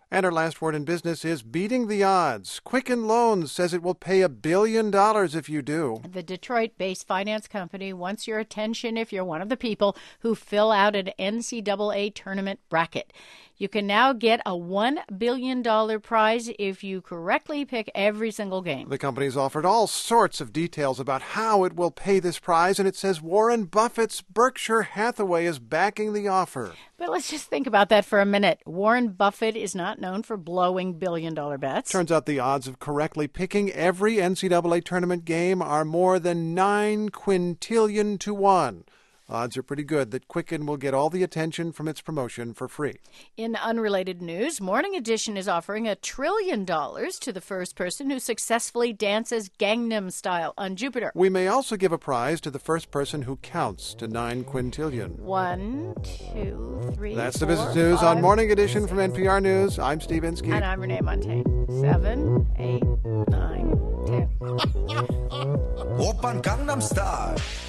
And our last word in business is beating the odds. Quicken Loans says it will pay $1 billion if you do. The Detroit-based finance company wants your attention if you're one of the people who fill out an NCAA tournament bracket. You can now get a $1 billion prize if you correctly pick every single game. The company's offered all sorts of details about how it will pay this prize, and it says Warren Buffett's Berkshire Hathaway is backing the offer. But let's just think about that for a minute. Warren Buffett is not known for blowing billion-dollar bets. Turns out the odds of correctly picking every NCAA tournament game are more than 9 quintillion to 1. Odds are pretty good that Quicken will get all the attention from its promotion for free. In unrelated news, Morning Edition is offering $1 trillion to the first person who successfully dances Gangnam Style on Jupiter. We may also give a prize to the first person who counts to 9 quintillion. 1, 2, 3, That's 4, the business news 5, on Morning Edition from NPR News. I'm Steve Inskeep. And I'm Renee Montagne. 7, 8, 9, 10. Oppan Gangnam Style.